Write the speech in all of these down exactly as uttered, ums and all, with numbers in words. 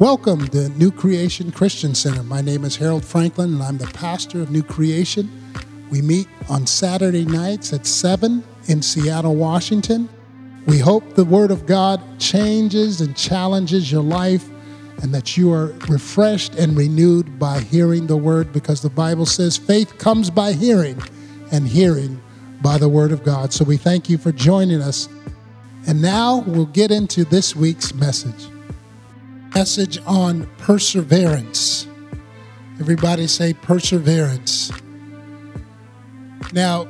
Welcome to New Creation Christian Center. My name is Harold Franklin, and I'm the pastor of New Creation. We meet on Saturday nights at seven in Seattle, Washington. We hope the Word of God changes and challenges your life and that you are refreshed and renewed by hearing the Word, because the Bible says faith comes by hearing and hearing by the Word of God. So we thank you for joining us. And now we'll get into this week's message. Message on perseverance. Everybody say perseverance. Now,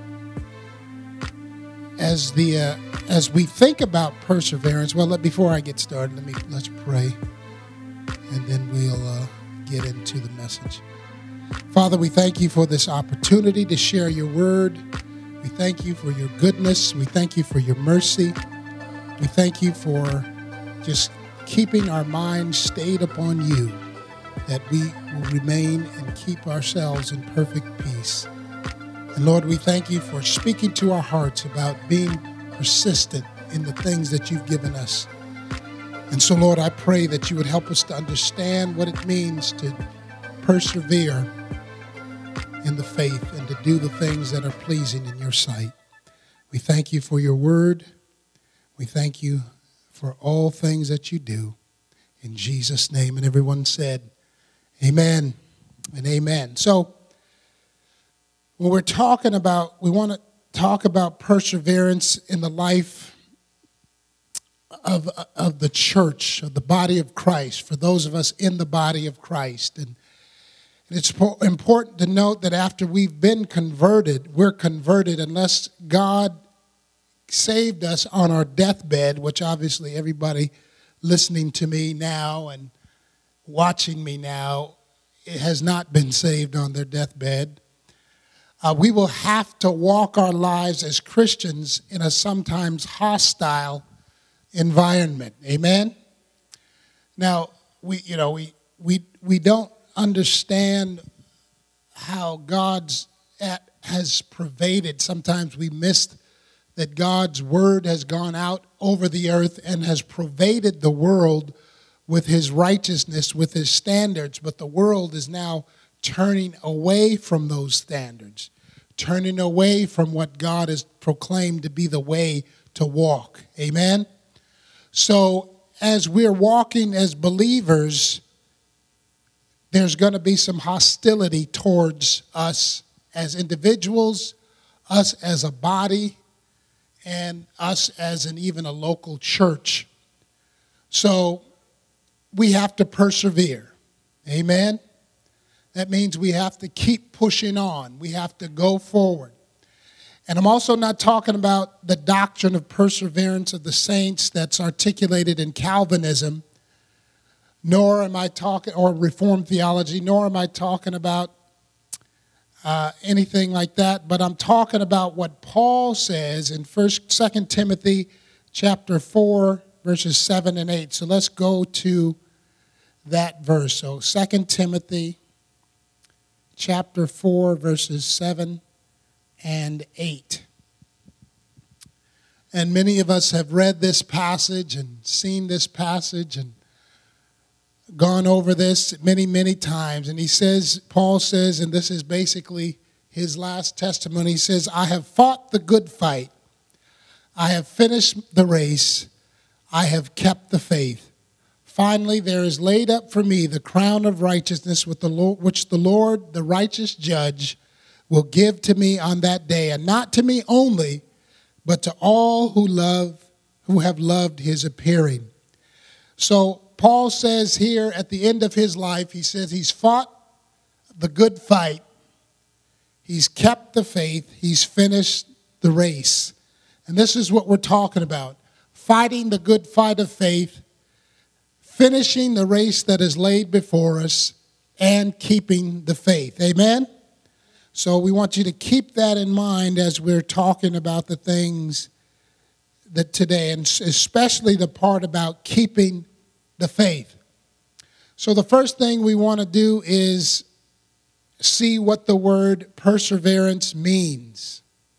as the uh, as we think about perseverance, well, let, before I get started, let me let's pray, and then we'll uh, get into the message. Father, we thank you for this opportunity to share your word. We thank you for your goodness. We thank you for your mercy. We thank you for just keeping our minds stayed upon you, that we will remain and keep ourselves in perfect peace. And Lord, we thank you for speaking to our hearts about being persistent in the things that you've given us. And so, Lord, I pray that you would help us to understand what it means to persevere in the faith and to do the things that are pleasing in your sight. We thank you for your word. We thank you for all things that you do. In Jesus' name. And everyone said, amen and amen. So, when we're talking about, we want to talk about perseverance in the life of, of the church, of the body of Christ, for those of us in the body of Christ. And it's important to note that after we've been converted, we're converted unless God saved us on our deathbed, which obviously everybody listening to me now and watching me now has not been saved on their deathbed. Uh, we will have to walk our lives as Christians in a sometimes hostile environment. Amen? Now, we, you know, we we we don't understand how God's at, has pervaded. Sometimes we missed that God's word has gone out over the earth and has pervaded the world with his righteousness, with his standards. But the world is now turning away from those standards, turning away from what God has proclaimed to be the way to walk. Amen? So as we're walking as believers, there's going to be some hostility towards us as individuals, us as a body, and us as an even a local church. So we have to persevere. Amen? That means we have to keep pushing on. We have to go forward. And I'm also not talking about the doctrine of perseverance of the saints that's articulated in Calvinism, nor am I talking, or Reformed theology, nor am I talking about Uh, anything like that, but I'm talking about what Paul says in First, Second Timothy chapter four, verses seven and eight. So let's go to that verse. So Second Timothy chapter four, verses seven and eight. And many of us have read this passage and seen this passage and gone over this many, many times. And he says, Paul says, and this is basically his last testimony, he says, I have fought the good fight. I have finished the race. I have kept the faith. Finally, there is laid up for me the crown of righteousness with the Lord, which the Lord, the righteous judge, will give to me on that day, and not to me only, but to all who love, who have loved his appearing. So Paul says here at the end of his life, he says he's fought the good fight, he's kept the faith, he's finished the race. And this is what we're talking about, fighting the good fight of faith, finishing the race that is laid before us, and keeping the faith. Amen? So we want you to keep that in mind as we're talking about the things that today, and especially the part about keeping the faith. So the first thing we want to do is see what the word perseverance means.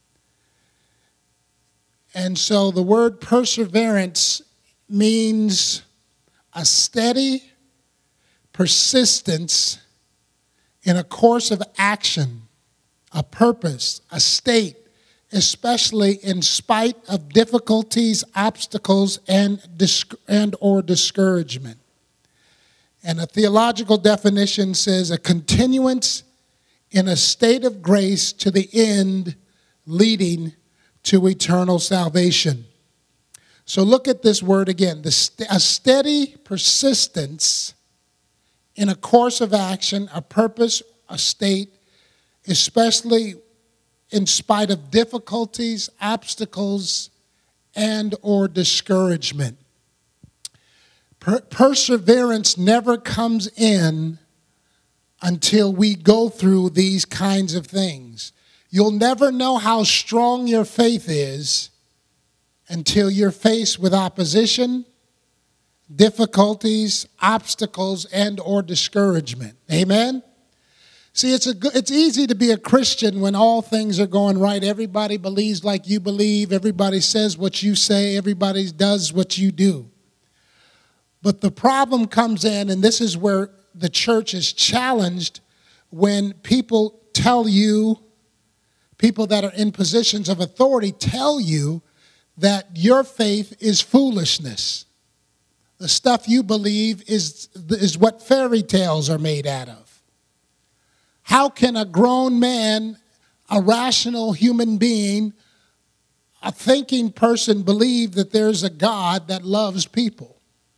And so the word perseverance means a steady persistence in a course of action, a purpose, a state, especially in spite of difficulties, obstacles, and, disc- and or discouragement. And a theological definition says a continuance in a state of grace to the end leading to eternal salvation. So look at this word again. The st- a steady persistence in a course of action, a purpose, a state, especially in spite of difficulties, obstacles, and or discouragement. Per- perseverance never comes in until we go through these kinds of things. You'll never know how strong your faith is until you're faced with opposition, difficulties, obstacles, and or discouragement. Amen? See, it's a good, it's easy to be a Christian when all things are going right. Everybody believes like you believe. Everybody says what you say. Everybody does what you do. But the problem comes in, and this is where the church is challenged, when people tell you, people that are in positions of authority tell you that your faith is foolishness. The stuff you believe is, is what fairy tales are made out of. How can a grown man, a rational human being, a thinking person believe that there's a God that loves people?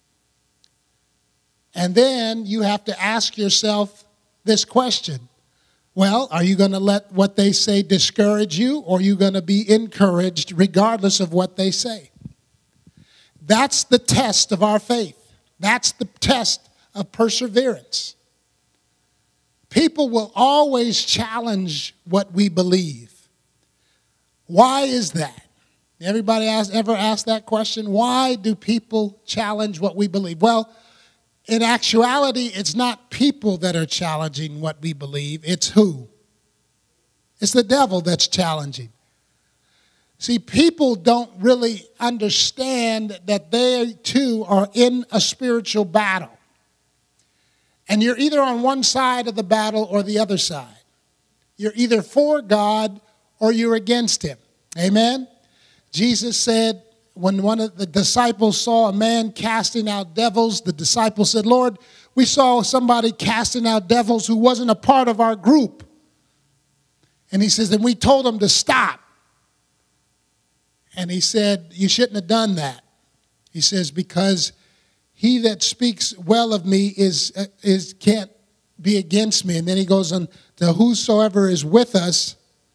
And then you have to ask yourself this question. Well, are you going to let what they say discourage you, or are you going to be encouraged regardless of what they say? That's the test of our faith. That's the test of perseverance. People will always challenge what we believe. Why is that? Everybody ask, ever ask that question? Why do people challenge what we believe? Well, in actuality, it's not people that are challenging what we believe. It's who? It's the devil that's challenging. See, people don't really understand that they too are in a spiritual battle. And you're either on one side of the battle or the other side. You're either for God or you're against him. Amen? Jesus said, when one of the disciples saw a man casting out devils, the disciples said, Lord, we saw somebody casting out devils who wasn't a part of our group. And he says, and we told him to stop. And he said, you shouldn't have done that. He says, because he that speaks well of me is, is can't be against me. And then he goes on to whosoever is with us,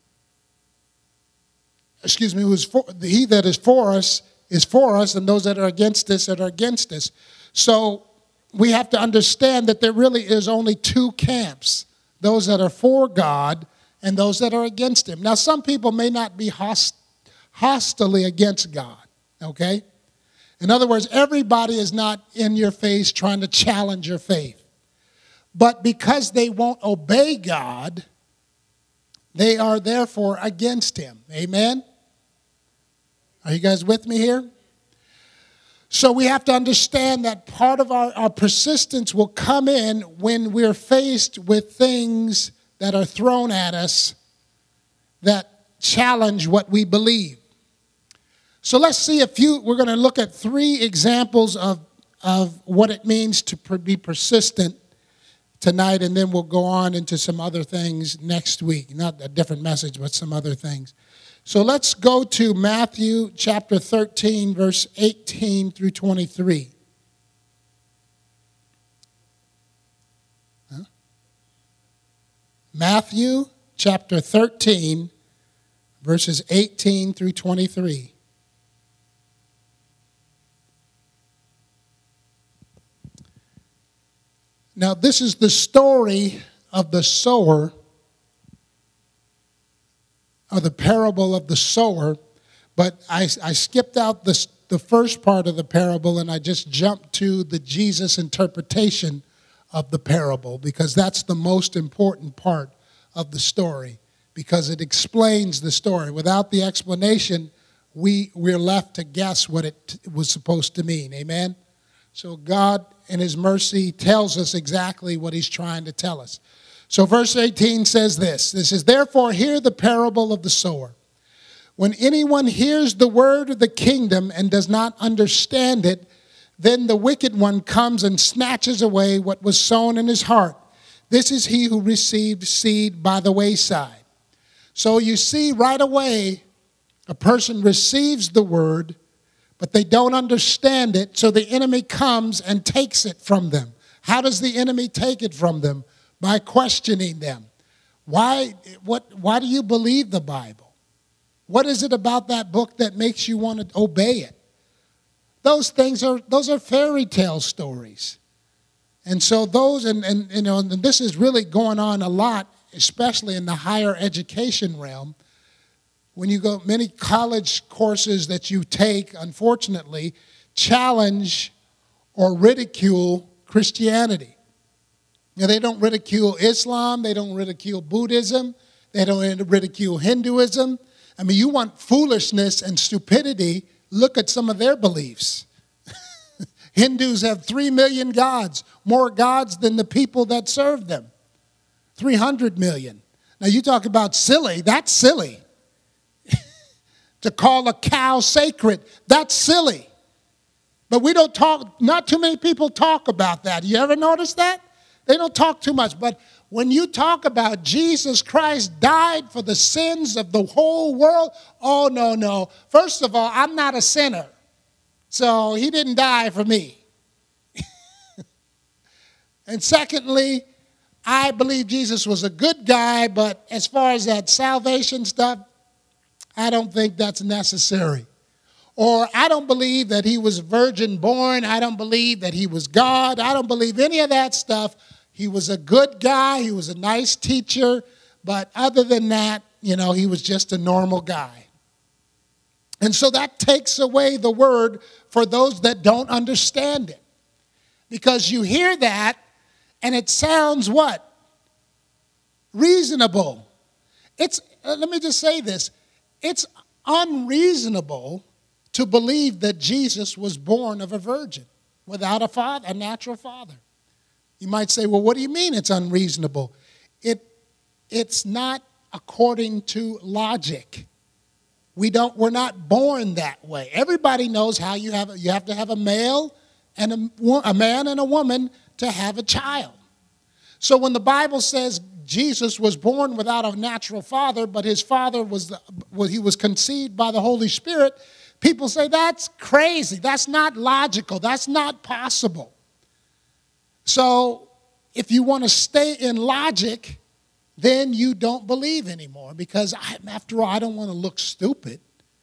excuse me, who's for, he that is for us is for us, and those that are against us that are against us. So we have to understand that there really is only two camps, those that are for God and those that are against him. Now, some people may not be host, hostilely against God, okay? In other words, everybody is not in your face trying to challenge your faith. But because they won't obey God, they are therefore against him. Amen? Are you guys with me here? So we have to understand that part of our, our persistence will come in when we're faced with things that are thrown at us that challenge what we believe. So let's see a few, we're going to look at three examples of, of what it means to be persistent tonight, and then we'll go on into some other things next week. Not a different message, but some other things. So let's go to Matthew chapter thirteen, verse eighteen through twenty-three. Huh? Matthew chapter thirteen, verses eighteen through twenty-three. Now, this is the story of the sower, or the parable of the sower, but I, I skipped out the, the first part of the parable and I just jumped to the Jesus interpretation of the parable, because that's the most important part of the story, because it explains the story. Without the explanation, we, we're left to guess what it was supposed to mean. Amen? So God, in his mercy, tells us exactly what he's trying to tell us. So verse eighteen says this. This is, therefore hear the parable of the sower. When anyone hears the word of the kingdom and does not understand it, then the wicked one comes and snatches away what was sown in his heart. This is he who received seed by the wayside. So you see right away, a person receives the word, but they don't understand it, so the enemy comes and takes it from them. How does the enemy take it from them? By questioning them. Why, what, why do you believe the Bible? What is it about that book that makes you want to obey it? Those things are, those are fairy tale stories. And so those, and, and you know, and this is really going on a lot, especially in the higher education realm. When you go, many college courses that you take, unfortunately, challenge or ridicule Christianity. Now, they don't ridicule Islam, they don't ridicule Buddhism, they don't ridicule Hinduism. I mean, you want foolishness and stupidity, look at some of their beliefs. Hindus have three million gods, more gods than the people that serve them. three hundred million. Now, you talk about silly, that's silly. To call a cow sacred, that's silly. But we don't talk, not too many people talk about that. You ever notice that? They don't talk too much. But when you talk about Jesus Christ died for the sins of the whole world, oh, no, no. First of all, I'm not a sinner. So he didn't die for me. And secondly, I believe Jesus was a good guy, but as far as that salvation stuff, I don't think that's necessary. Or I don't believe that he was virgin born. I don't believe that he was God. I don't believe any of that stuff. He was a good guy. He was a nice teacher. But other than that, you know, he was just a normal guy. And so that takes away the word for those that don't understand it. Because you hear that, and it sounds what? Reasonable. It's, uh, let me just say this. It's unreasonable to believe that Jesus was born of a virgin without a father, a natural father. You might say, well, what do you mean it's unreasonable? It, it's not according to logic. We don't, we're not born that way. Everybody knows how you have, you have to have a male and a, a man and a woman to have a child. So when the Bible says Jesus was born without a natural father, but his father was, the, well, he was conceived by the Holy Spirit, people say that's crazy. That's not logical. That's not possible. So if you want to stay in logic, then you don't believe anymore because, I, after all, I don't want to look stupid,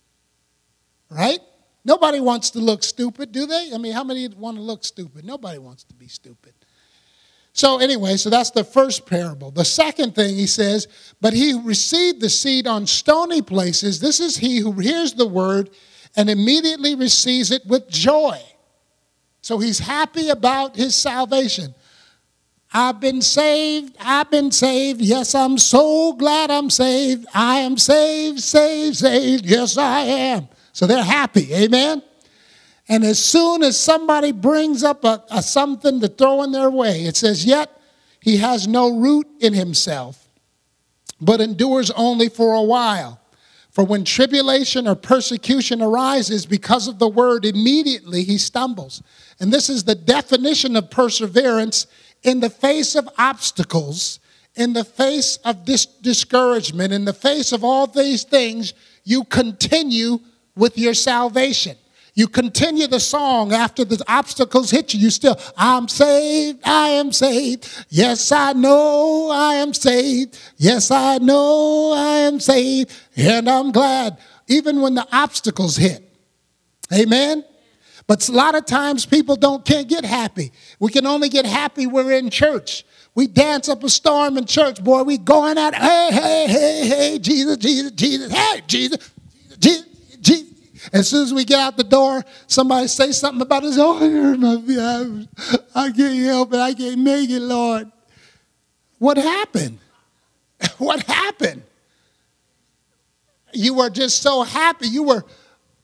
right? Nobody wants to look stupid, do they? I mean, how many want to look stupid? Nobody wants to be stupid. So anyway, so that's the first parable. The second thing he says, but he who received the seed on stony places, this is he who hears the word and immediately receives it with joy. So he's happy about his salvation. I've been saved, I've been saved. Yes, I'm so glad I'm saved. I am saved, saved, saved. Yes, I am. So they're happy, amen? And as soon as somebody brings up a, a something to throw in their way, it says, yet he has no root in himself, but endures only for a while. For when tribulation or persecution arises because of the word, immediately he stumbles. And this is the definition of perseverance. In the face of obstacles, in the face of dis- discouragement, in the face of all these things, you continue with your salvation. You continue the song after the obstacles hit you. You still, I'm saved, I am saved. Yes, I know I am saved. Yes, I know I am saved. And I'm glad, even when the obstacles hit. Amen? But a lot of times people don't can't get happy. We can only get happy when we're in church. We dance up a storm in church, boy. We going out, hey, hey, hey, hey, Jesus, Jesus, Jesus, hey, Jesus, Jesus, Jesus. As soon as we get out the door, somebody say something about us. Oh, I hurt my feelings. I can't help it. I can't make it, Lord. What happened? What happened? You were just so happy. You were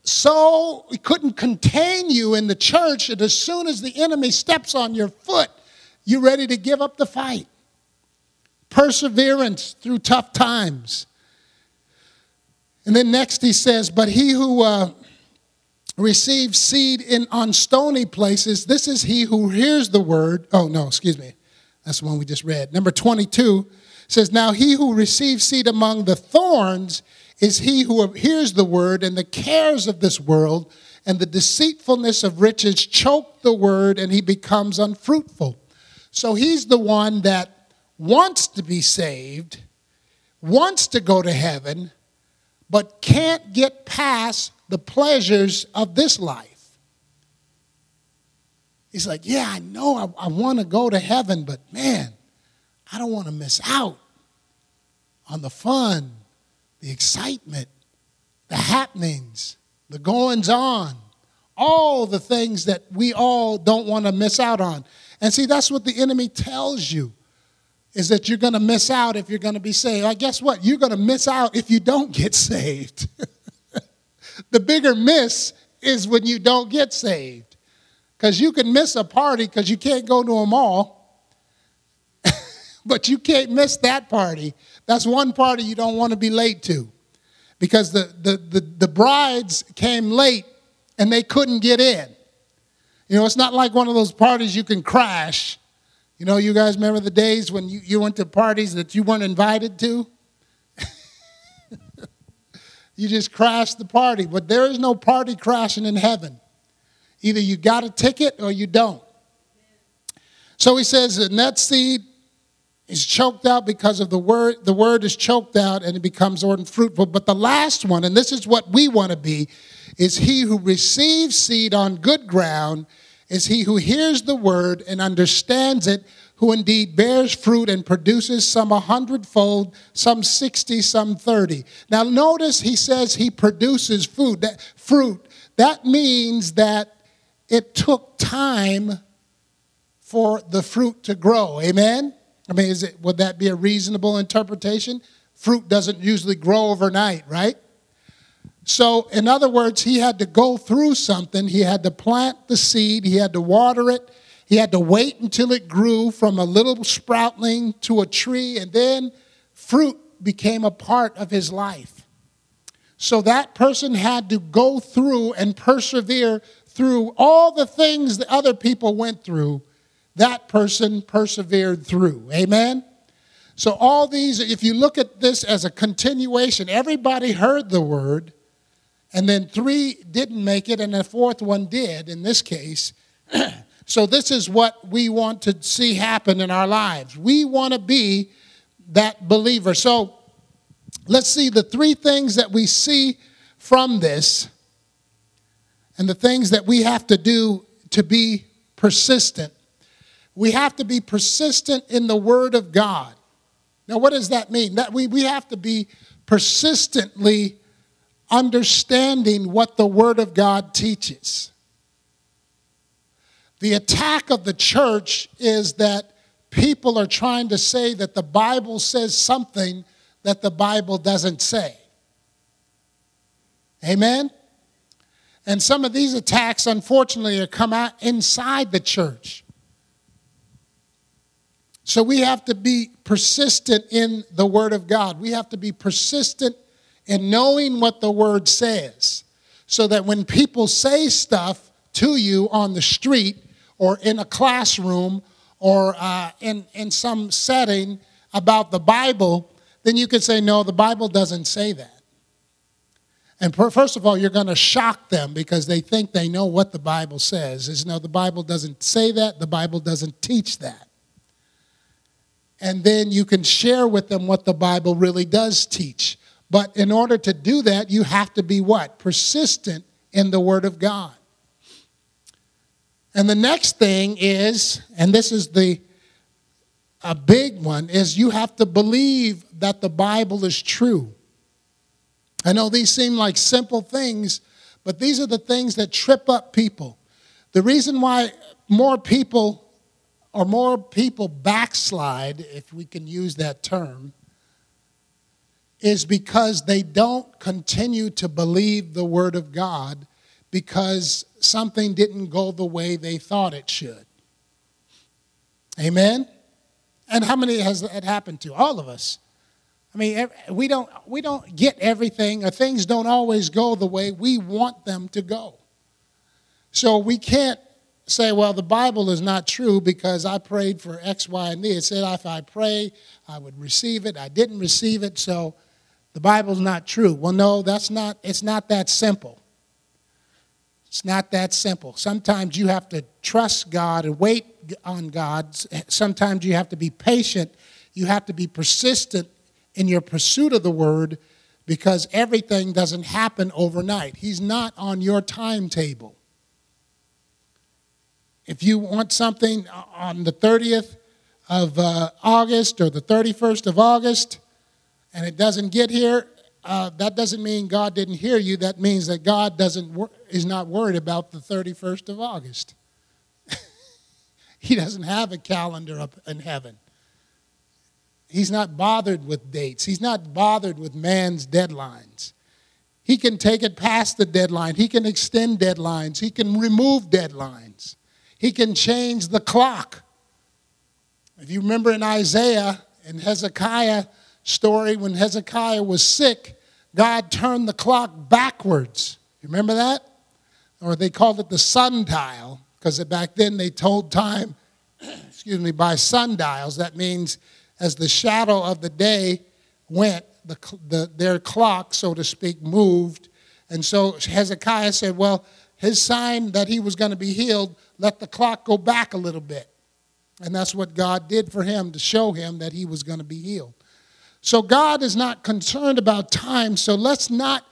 so it couldn't contain you in the church, and as soon as the enemy steps on your foot, you're ready to give up the fight. Perseverance through tough times. And then next he says, but he who uh, receives seed in on stony places, this is he who hears the word. Oh, no, excuse me. That's the one we just read. Number twenty-two says, now he who receives seed among the thorns is he who hears the word, and the cares of this world and the deceitfulness of riches choke the word, and he becomes unfruitful. So he's the one that wants to be saved, wants to go to heaven, but can't get past the pleasures of this life. He's like, yeah, I know I, I want to go to heaven, but man, I don't want to miss out on the fun, the excitement, the happenings, the goings on, all the things that we all don't want to miss out on. And see, that's what the enemy tells you, is that you're going to miss out if you're going to be saved. Well, guess what? You're going to miss out if you don't get saved. The bigger miss is when you don't get saved. Because you can miss a party because you can't go to them all. But you can't miss that party. That's one party you don't want to be late to. Because the, the, the, the brides came late and they couldn't get in. You know, it's not like one of those parties you can crash. You know, you guys remember the days when you, you went to parties that you weren't invited to? You just crashed the party. But there is no party crashing in heaven. Either you got a ticket or you don't. So he says that that seed is choked out because of the word. The word is choked out and it becomes unfruitful. But the last one, and this is what we want to be, is he who receives seed on good ground, is he who hears the word and understands it, who indeed bears fruit and produces some a hundredfold, some sixty, some thirty. Now notice he says he produces food, that fruit. That means that it took time for the fruit to grow. Amen? I mean, is it, would that be a reasonable interpretation? Fruit doesn't usually grow overnight, right? So, in other words, he had to go through something. He had to plant the seed. He had to water it. He had to wait until it grew from a little sproutling to a tree, and then fruit became a part of his life. So that person had to go through and persevere through all the things that other people went through. That person persevered through. Amen? So all these, if you look at this as a continuation, everybody heard the word, and then three didn't make it, and the fourth one did in this case. So this is what we want to see happen in our lives. We want to be that believer. So let's see the three things that we see from this and the things that we have to do to be persistent. We have to be persistent in the Word of God. Now, what does that mean? That we, we have to be persistently understanding what the Word of God teaches. The attack of the church is that people are trying to say that the Bible says something that the Bible doesn't say. Amen? And some of these attacks, unfortunately, are come out inside the church. So we have to be persistent in the Word of God. We have to be persistent in knowing what the Word says, so that when people say stuff to you on the street or in a classroom or uh, in, in some setting about the Bible, then you can say, no, the Bible doesn't say that. And per, first of all, you're going to shock them because they think they know what the Bible says. Is no, the Bible doesn't say that. The Bible doesn't teach that. And then you can share with them what the Bible really does teach. But in order to do that, you have to be what? Persistent in the Word of God. And the next thing is, and this is the a big one, is you have to believe that the Bible is true. I know these seem like simple things, but these are the things that trip up people. The reason why more people or more people backslide, if we can use that term, is because they don't continue to believe the Word of God because something didn't go the way they thought it should. Amen? And how many has that happened to? All of us. I mean, we don't, we don't get everything, or things don't always go the way we want them to go. So we can't say, well, the Bible is not true because I prayed for X, Y, and Z. It said if I pray, I would receive it. I didn't receive it, so the Bible's not true. Well, no, that's not, it's not that simple. It's not that simple. Sometimes you have to trust God and wait on God. Sometimes you have to be patient. You have to be persistent in your pursuit of the Word because everything doesn't happen overnight. He's not on your timetable. If you want something on the thirtieth of uh, August or the thirty-first of August and it doesn't get here, uh, that doesn't mean God didn't hear you. That means that God doesn't wor- is not worried about the thirty-first of August. He doesn't have a calendar up in heaven. He's not bothered with dates. He's not bothered with man's deadlines. He can take it past the deadline. He can extend deadlines. He can remove deadlines. He can change the clock. If you remember in Isaiah and Hezekiah story, when Hezekiah was sick, God turned the clock backwards. You remember that? Or they called it the sundial, because back then they told time, excuse me, by sundials. That means as the shadow of the day went, the, the, their clock, so to speak, moved. And so Hezekiah said, well, his sign that he was going to be healed, let the clock go back a little bit. And that's what God did for him to show him that he was going to be healed. So God is not concerned about time, so let's not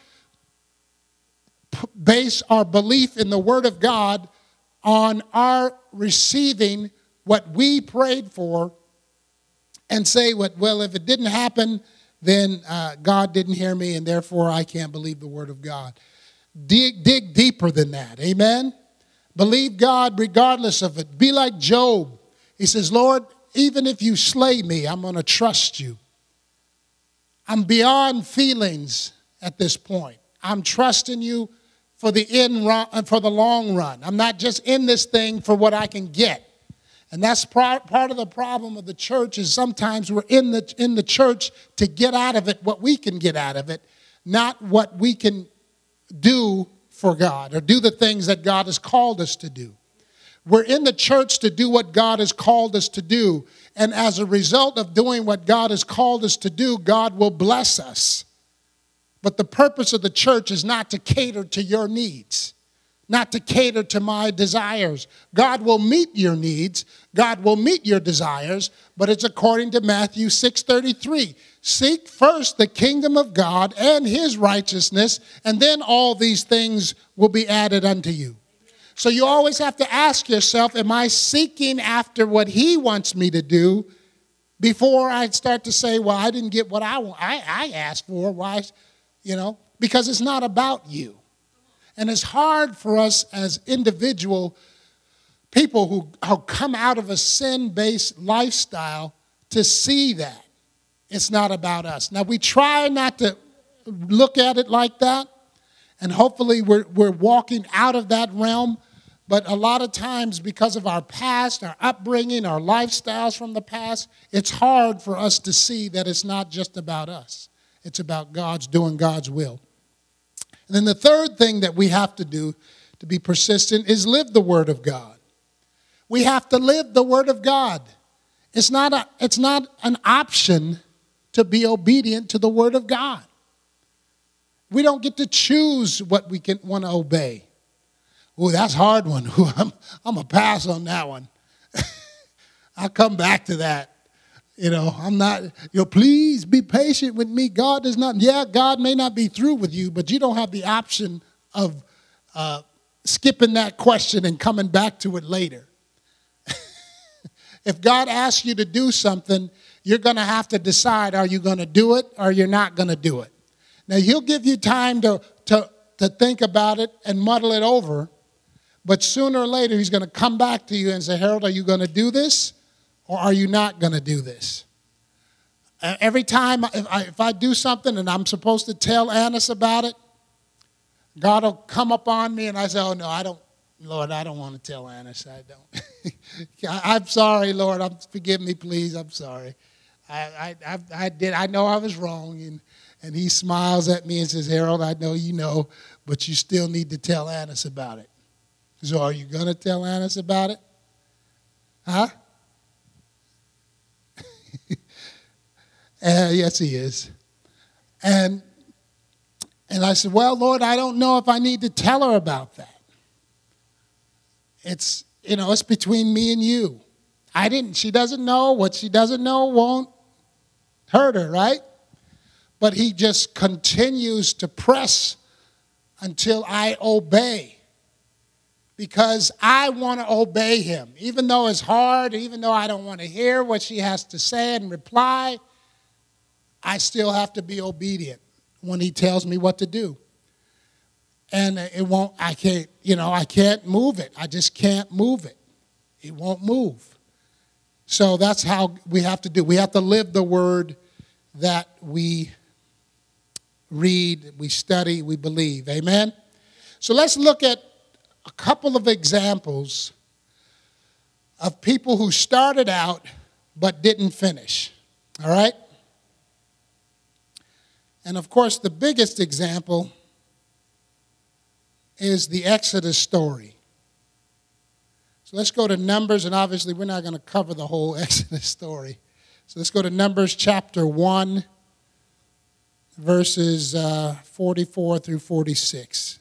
base our belief in the Word of God on our receiving what we prayed for and say, what, well, if it didn't happen, then uh, God didn't hear me, and therefore I can't believe the Word of God. Dig, dig deeper than that, amen? Believe God regardless of it. Be like Job. He says, Lord, even if you slay me, I'm going to trust you. I'm beyond feelings at this point. I'm trusting you for the end run, for the long run. I'm not just in this thing for what I can get. And that's part of the problem of the church is sometimes we're in the, in the church to get out of it what we can get out of it, not what we can do for God or do the things that God has called us to do. We're in the church to do what God has called us to do. And as a result of doing what God has called us to do, God will bless us. But the purpose of the church is not to cater to your needs, not to cater to my desires. God will meet your needs. God will meet your desires, but it's according to Matthew six thirty-three. Seek first the kingdom of God and his righteousness, and then all these things will be added unto you. So you always have to ask yourself, am I seeking after what he wants me to do before I start to say, well, I didn't get what I, I, I asked for. Why? You know, because it's not about you. And it's hard for us as individual people who, who come out of a sin-based lifestyle to see that it's not about us. Now, we try not to look at it like that, and hopefully we're, we're walking out of that realm. But a lot of times, because of our past, our upbringing, our lifestyles from the past, it's hard for us to see that it's not just about us. It's about God's doing God's will. And then the third thing that we have to do to be persistent is live the Word of God. We have to live the Word of God. It's not a, it's not an option to be obedient to the Word of God. We don't get to choose what we can want to obey. Oh, that's a hard one. I'm, I'm going to pass on that one. I'll come back to that. You know, I'm not, you know, please be patient with me. God is not, yeah, God may not be through with you, but you don't have the option of uh, skipping that question and coming back to it later. If God asks you to do something, you're going to have to decide, are you going to do it or you're not going to do it? Now, he'll give you time to, to, to think about it and muddle it over, but sooner or later he's going to come back to you and say, Harold, are you going to do this or are you not going to do this? every time if I, if I do something and I'm supposed to tell Annis about it, God will come up on me and I say, oh, no, I don't, Lord, I don't want to tell Annis. I don't. I'm sorry, Lord. I'm, forgive me, please. I'm sorry. I, I, I, I did. I know I was wrong. And, and he smiles at me and says, Harold, I know you know, but you still need to tell Annis about it. So are you going to tell Annis about it? Huh? uh, yes, he is. And and I said, well, Lord, I don't know if I need to tell her about that. It's, you know, it's between me and you. I didn't, she doesn't know. What she doesn't know won't hurt her, right? But he just continues to press until I obey. Because I want to obey him. Even though it's hard, even though I don't want to hear what she has to say and reply, I still have to be obedient when he tells me what to do. And it won't, I can't, you know, I can't move it. I just can't move it. It won't move. So that's how we have to do. We have to live the word that we read, we study, we believe. Amen? So let's look at a couple of examples of people who started out but didn't finish. All right? And of course, the biggest example is the Exodus story. So let's go to Numbers, and obviously we're not going to cover the whole Exodus story. So let's go to Numbers chapter one, verses uh, forty-four through forty-six.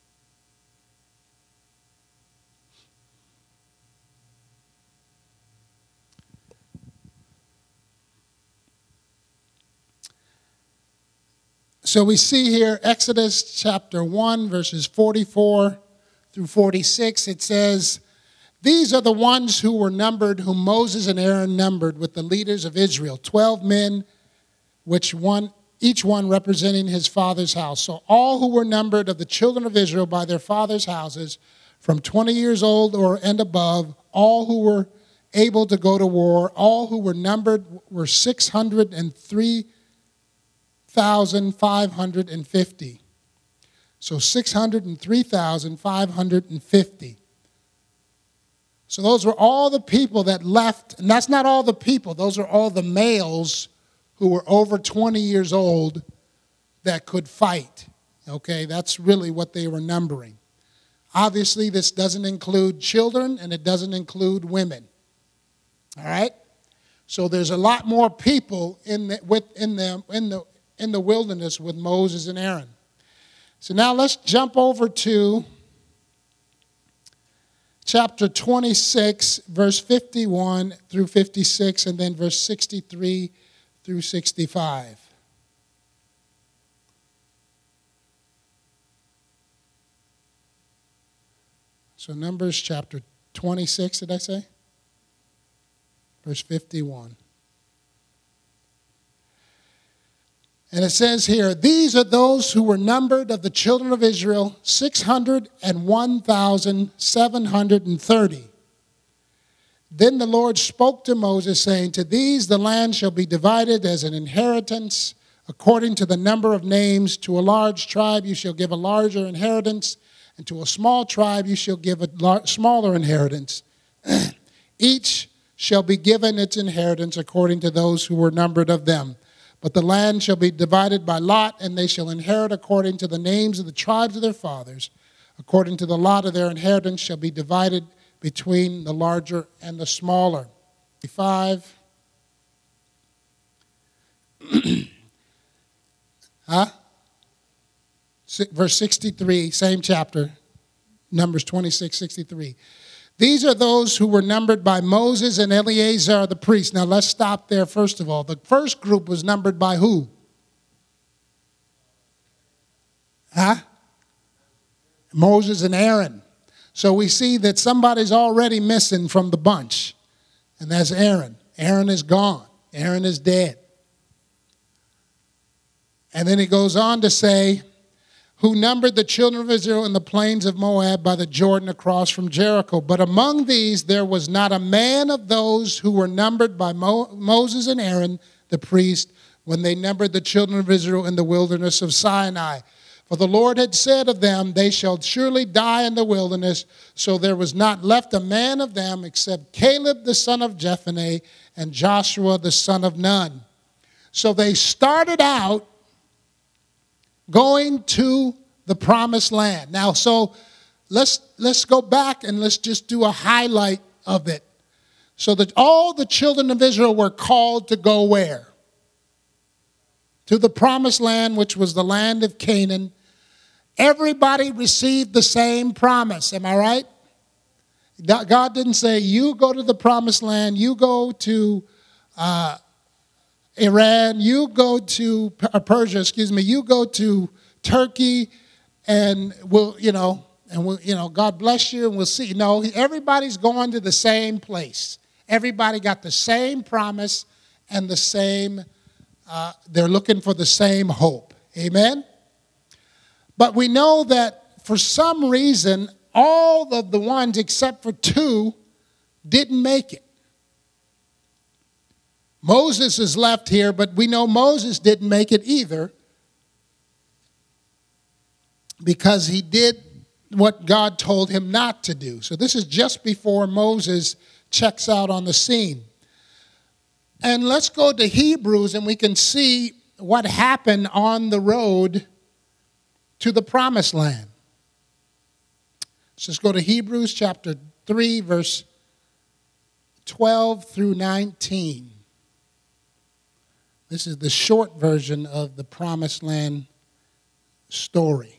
So we see here Exodus chapter one, verses forty-four through forty-six. It says, these are the ones who were numbered, whom Moses and Aaron numbered with the leaders of Israel, twelve men, which one, each one representing his father's house. So all who were numbered of the children of Israel by their father's houses, from twenty years old or and above, all who were able to go to war, all who were numbered were six hundred three thousand five hundred fifty. So six hundred three thousand five hundred fifty. So those were all the people that left, and that's not all the people, those are all the males who were over twenty years old that could fight. Okay, that's really what they were numbering. Obviously, this doesn't include children and it doesn't include women. All right? So there's a lot more people in the, with, in the, in the, in the wilderness with Moses and Aaron. So now let's jump over to chapter twenty-six, verse fifty-one through fifty-six, and then verse sixty-three through sixty-five. So Numbers chapter twenty-six, did I say? Verse fifty-one. And it says here, these are those who were numbered of the children of Israel, six hundred one thousand seven hundred thirty. Then the Lord spoke to Moses, saying, to these the land shall be divided as an inheritance according to the number of names. To a large tribe you shall give a larger inheritance, and to a small tribe you shall give a lar- smaller inheritance. Each shall be given its inheritance according to those who were numbered of them. But the land shall be divided by lot, and they shall inherit according to the names of the tribes of their fathers. According to the lot of their inheritance shall be divided between the larger and the smaller. Five. Huh? Verse sixty-three, same chapter, Numbers twenty-six, sixty-three. These are those who were numbered by Moses and Eleazar the priest. Now let's stop there first of all. The first group was numbered by who? Huh? Moses and Aaron. So we see that somebody's already missing from the bunch, and that's Aaron. Aaron is gone. Aaron is dead. And then he goes on to say, who numbered the children of Israel in the plains of Moab by the Jordan across from Jericho. But among these there was not a man of those who were numbered by Mo- Moses and Aaron the priest, when they numbered the children of Israel in the wilderness of Sinai. For the Lord had said of them, they shall surely die in the wilderness. So there was not left a man of them except Caleb the son of Jephunneh and Joshua the son of Nun. So they started out going to the promised land. Now, so let's let's go back and let's just do a highlight of it. So that all the children of Israel were called to go where? To the promised land, which was the land of Canaan. Everybody received the same promise. Am I right? God didn't say, you go to the promised land, you go to uh, Iran, you go to Persia, excuse me, you go to Turkey, and we'll, you know, and we'll, you know, God bless you, and we'll see. No, everybody's going to the same place. Everybody got the same promise and the same, uh, they're looking for the same hope. Amen? But we know that for some reason, all of the ones except for two didn't make it. Moses is left here, but we know Moses didn't make it either because he did what God told him not to do. So this is just before Moses checks out on the scene. And let's go to Hebrews and we can see what happened on the road to the promised land. So let's go to Hebrews chapter three, verse twelve through nineteen. This is the short version of the promised land story.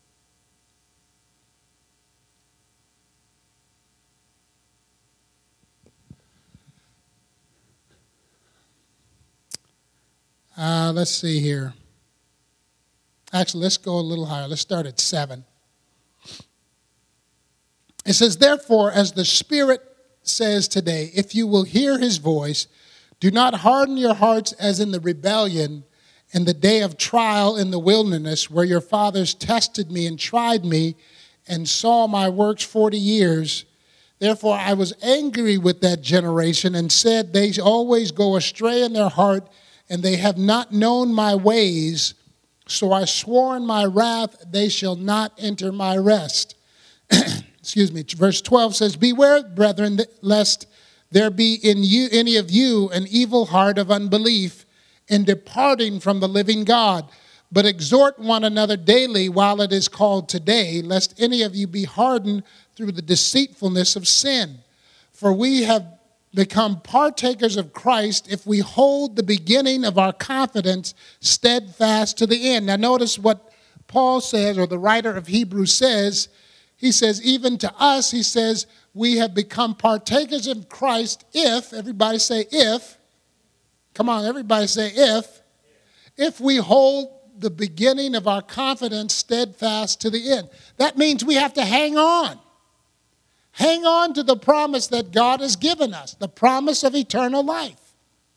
Uh, let's see here. Actually, let's go a little higher. Let's start at seven. It says, therefore, as the Spirit says today, if you will hear his voice, do not harden your hearts as in the rebellion in the day of trial in the wilderness, where your fathers tested me and tried me and saw my works forty years. Therefore, I was angry with that generation and said, they always go astray in their heart, and they have not known my ways. So I swore in my wrath, they shall not enter my rest. Excuse me. Verse twelve says, beware, brethren, lest there be in you any of you an evil heart of unbelief in departing from the living God. But exhort one another daily while it is called today, lest any of you be hardened through the deceitfulness of sin. For we have become partakers of Christ if we hold the beginning of our confidence steadfast to the end. Now notice what Paul says, or the writer of Hebrews says. He says, even to us, he says, we have become partakers of Christ if, everybody say if, come on, everybody say if, if we hold the beginning of our confidence steadfast to the end. That means we have to hang on. Hang on to the promise that God has given us, the promise of eternal life.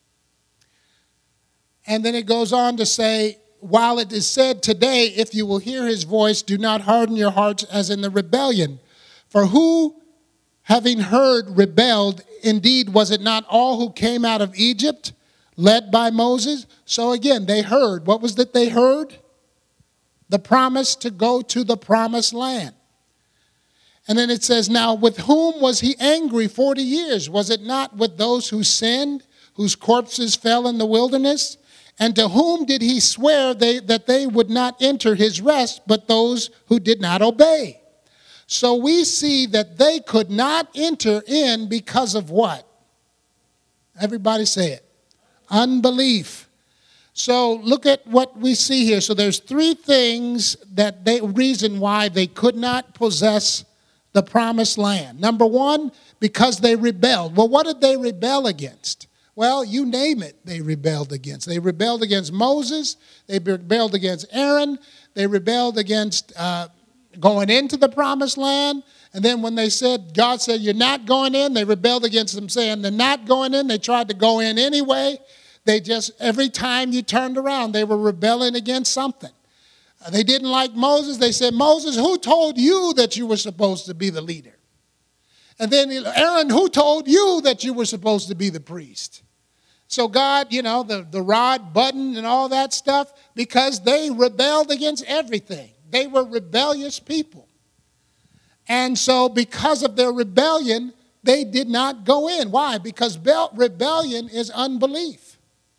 And then it goes on to say, while it is said today, if you will hear his voice, do not harden your hearts as in the rebellion. For who, having heard, rebelled? Indeed, was it not all who came out of Egypt, led by Moses? So again, they heard. What was that they heard? The promise to go to the promised land. And then it says, now with whom was he angry forty years? Was it not with those who sinned, whose corpses fell in the wilderness? And to whom did he swear they, that they would not enter his rest, but those who did not obey? So we see that they could not enter in because of what? Everybody say it. Unbelief. So look at what we see here. So there's three things that they reason why they could not possess the promised land. Number one, because they rebelled. Well, what did they rebel against? Well, you name it, they rebelled against. They rebelled against Moses. They rebelled against Aaron. They rebelled against uh, going into the promised land. And then when they said, God said, you're not going in, they rebelled against them saying they're not going in. They tried to go in anyway. They just, every time you turned around, they were rebelling against something. Uh, they didn't like Moses. They said, Moses, who told you that you were supposed to be the leader? And then Aaron, who told you that you were supposed to be the priest? So God, you know, the, the rod button and all that stuff, because they rebelled against everything. They were rebellious people. And so because of their rebellion, they did not go in. Why? Because rebellion is unbelief.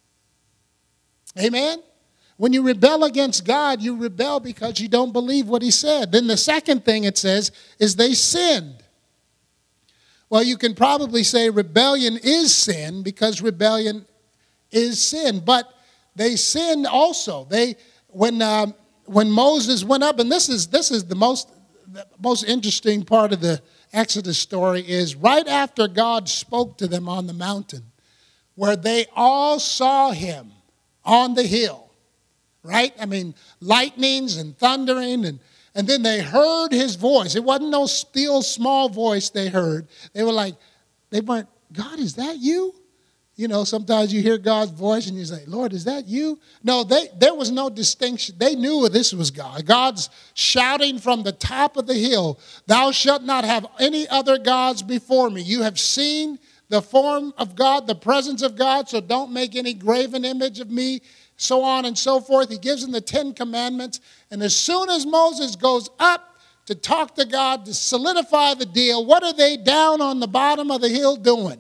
Amen? When you rebel against God, you rebel because you don't believe what he said. Then the second thing it says is they sinned. Well, you can probably say rebellion is sin because rebellion is sin. But they sinned also. They when um, when Moses went up, and this is this is the most the most interesting part of the Exodus story, is right after God spoke to them on the mountain, where they all saw him on the hill. Right? I mean, lightnings and thundering, and, and then they heard his voice. It wasn't no still small voice they heard. They were like, they weren't, God, is that you? You know, sometimes you hear God's voice and you say, Lord, is that you? No, they, there was no distinction. They knew this was God. God's shouting from the top of the hill, thou shalt not have any other gods before me. You have seen the form of God, the presence of God, so don't make any graven image of me. So on and so forth. He gives them the Ten Commandments. And as soon as Moses goes up to talk to God, to solidify the deal, what are they down on the bottom of the hill doing?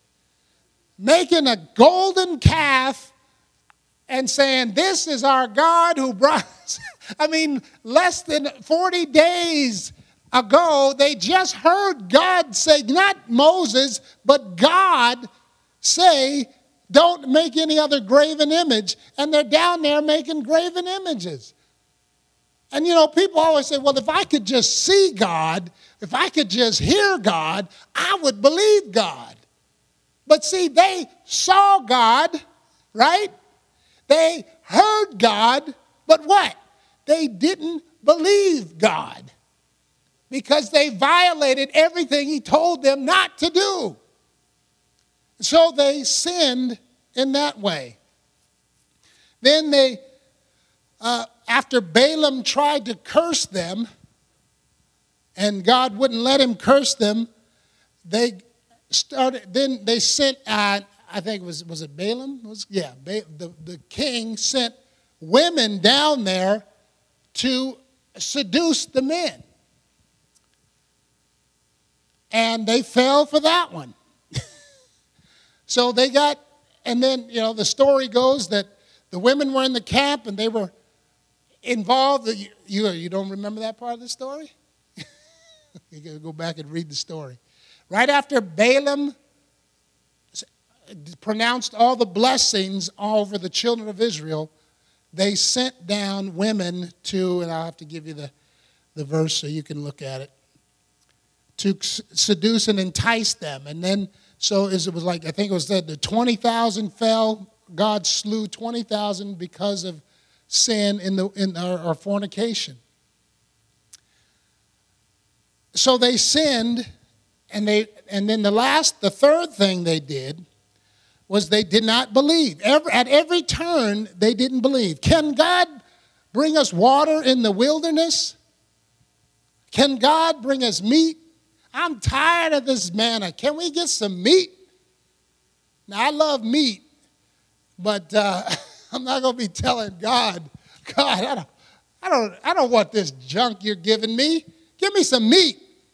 Making a golden calf and saying, this is our God who brought us. I mean, less than forty days ago, they just heard God say, not Moses, but God say, don't make any other graven image. And they're down there making graven images. And, you know, people always say, well, if I could just see God, if I could just hear God, I would believe God. But see, they saw God, right? They heard God, but what? They didn't believe God because they violated everything he told them not to do. So they sinned in that way. Then they, uh, after Balaam tried to curse them, and God wouldn't let him curse them, they started. Then they sent. Uh, I think it was was it Balaam? It was yeah. Ba- the the king sent women down there to seduce the men, and they fell for that one. So they got, and then, you know, the story goes that the women were in the camp and they were involved. You, you, you don't remember that part of the story? You got to go back and read the story. Right after Balaam pronounced all the blessings over the children of Israel, they sent down women to, and I'll have to give you the, the verse so you can look at it, to seduce and entice them. And then, so it was like, I think it was said the twenty thousand fell. God slew twenty thousand because of sin in the in our, our fornication. So they sinned, and they and then the last, the third thing they did was they did not believe. Every, at every turn, they didn't believe. Can God bring us water in the wilderness? Can God bring us meat? I'm tired of this manna. Can we get some meat? Now, I love meat, but uh, I'm not going to be telling God, God, I don't, I don't, I don't want this junk you're giving me. Give me some meat.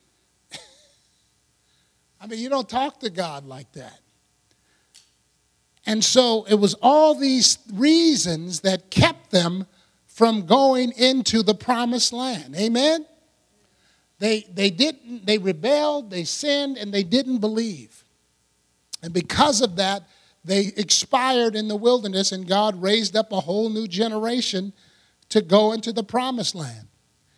I mean, you don't talk to God like that. And so it was all these reasons that kept them from going into the promised land. Amen? They, they didn't, they rebelled, they sinned, and they didn't believe. And because of that, they expired in the wilderness, and God raised up a whole new generation to go into the promised land.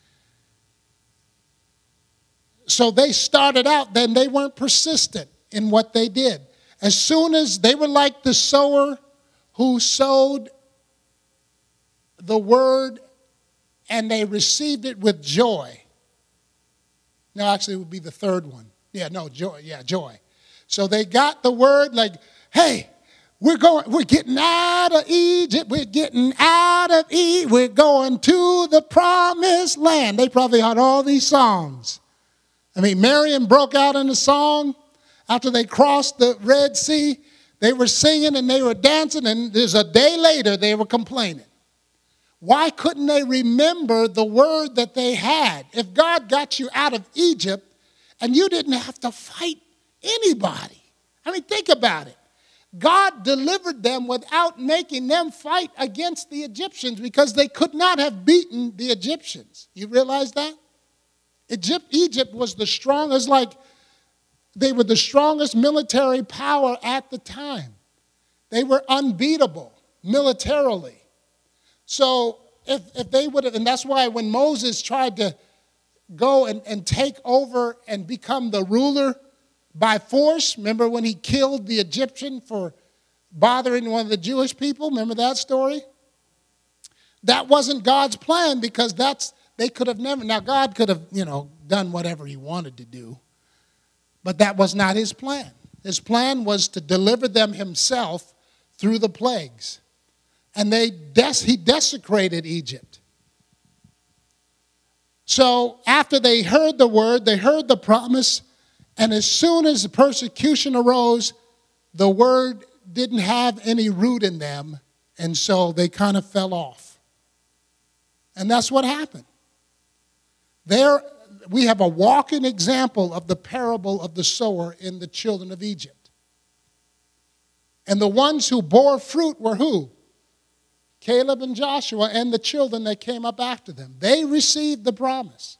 So they started out, then they weren't persistent in what they did. As soon as they were like the sower who sowed the word and they received it with joy. No, actually, it would be the third one. Yeah, no, joy. Yeah, joy. So they got the word like, hey, we're going, we're getting out of Egypt. We're getting out of Egypt. We're going to the promised land. They probably had all these songs. I mean, Miriam broke out in a song after they crossed the Red Sea. They were singing and they were dancing, and there's a day later they were complaining. Why couldn't they remember the word that they had? If God got you out of Egypt and you didn't have to fight anybody. I mean, think about it. God delivered them without making them fight against the Egyptians because they could not have beaten the Egyptians. You realize that? Egypt, Egypt was the strongest, like they were the strongest military power at the time. They were unbeatable militarily. So if, if they would have, and that's why when Moses tried to go and, and take over and become the ruler by force, remember when he killed the Egyptian for bothering one of the Jewish people? Remember that story? That wasn't God's plan because that's, they could have never, now God could have, you know, done whatever he wanted to do, but that was not his plan. His plan was to deliver them himself through the plagues. And they des- he desecrated Egypt. So after they heard the word, they heard the promise, and as soon as the persecution arose, the word didn't have any root in them, and so they kind of fell off. And that's what happened. There, we have a walking example of the parable of the sower in the children of Egypt. And the ones who bore fruit were who? Caleb and Joshua and the children that came up after them. They received the promise.